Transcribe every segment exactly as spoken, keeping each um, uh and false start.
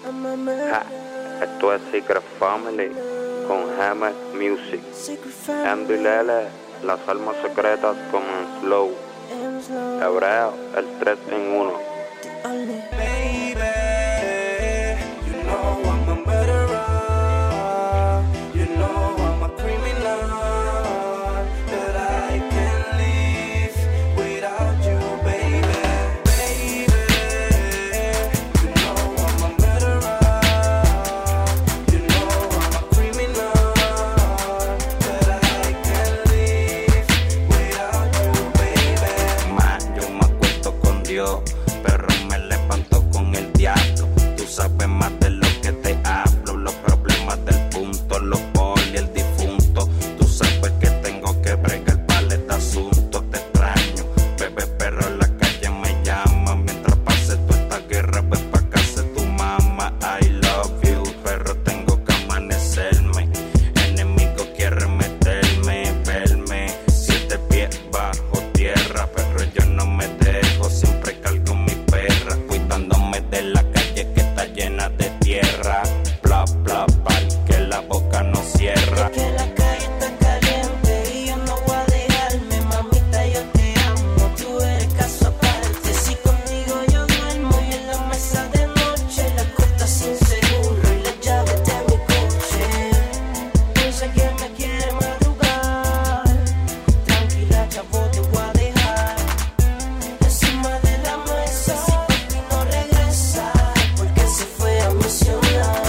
Ja, esto es Secret Family con Hammer Music. M D Lele, las almas secretas con Slow. Hebreo, el tres en uno. Pero me levanto con el diablo. Tú sabes más de lo que te hablo. Los problemas del punto, los poli, el difunto. Tú sabes que tengo que bregar para este asunto. Te extraño, bebé, pero en la calle me llama. Mientras pase toda esta guerra, ven pa' casa de tu mamá. I love you, pero tengo que amanecerme. Enemigo quiere meterme, verme. Siete pies bajo tierra, pero yo no me dejo. Siempre cargo mi perra, cuidándome de la calle que está llena de tierra. Bla, bla, bla, que la boca no cierra. Es que la calle está caliente y yo no voy a dejarme. Mamita, yo te amo, tú eres caso aparte. Si contigo yo duermo y en la mesa de noche la cuesta sin seguro y la llave de mi coche. Yo sé que me quiere madrugar. Tranquila, chavo, te voy a dejar encima de la mesa. Si papi no regresa, porque se fue a misionar.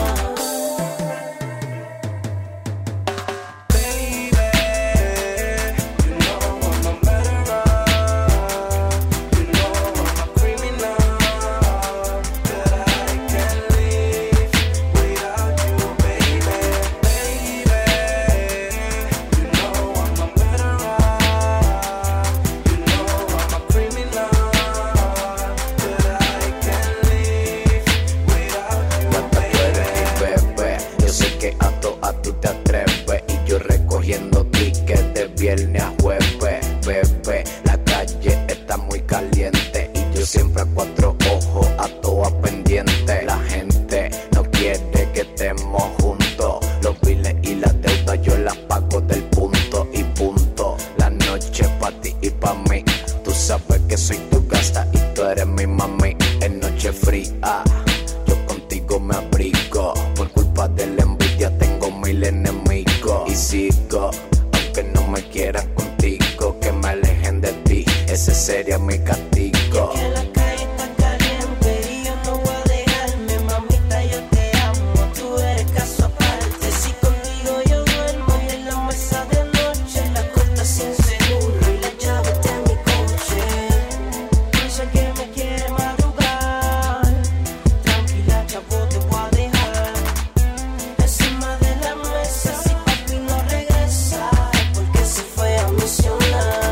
Bebé, yo sé que a todas tú te atreves y yo recogiendo tickets de viernes a jueves. Bebé, la calle está muy caliente y yo siempre a cuatro ojos, a todas pendiente. La gente no quiere que estemos juntos. Los biles y las deudas yo las pago del punto y punto. La noche pa' ti y pa' mí. Tú sabes que soy tu gasta y tú eres mi mami. En noche fría yo contigo me abrigo. Por culpa de la envidia tengo mil enemigos. Y sigo, aunque no me quieran contigo. Que me alejen de ti, ese sería mi castigo. Que la calle está caliente y yo no voy a dejarme. Mamita, yo te amo, tú eres caso aparte. Si contigo yo duermo y en la mesa de noche la cuesta sin seguro y la llave de mi coche. Yo sé que me quiere madrugar. Tranquila, chavo, te voy a dejar encima de la mesa. Si papi no regresa, porque se fue a misionar.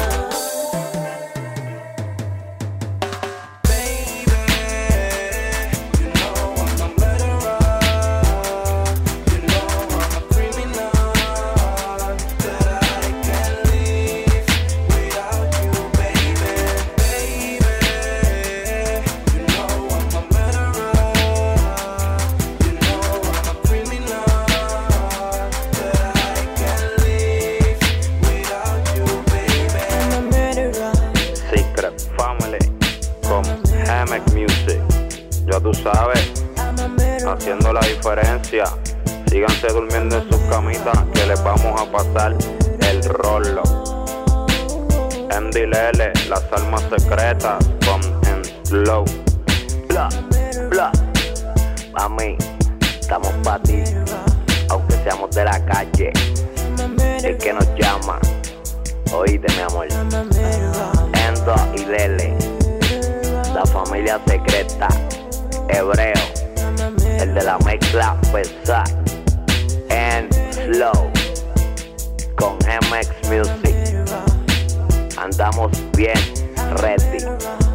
Secret Family con Hammer Music. Ya tú sabes, haciendo la diferencia. Síganse durmiendo en sus camitas que les vamos a pasar el rollo. M D Lele, las almas secretas con Slow. Bla, bla. Mami, estamos pa' ti, aunque seamos de la calle. El que nos llama, oíste mi amor. Endo y Lele, la familia secreta. Hebreo, el de la mezcla pesada. And Slow con M X Music. Andamos bien ready.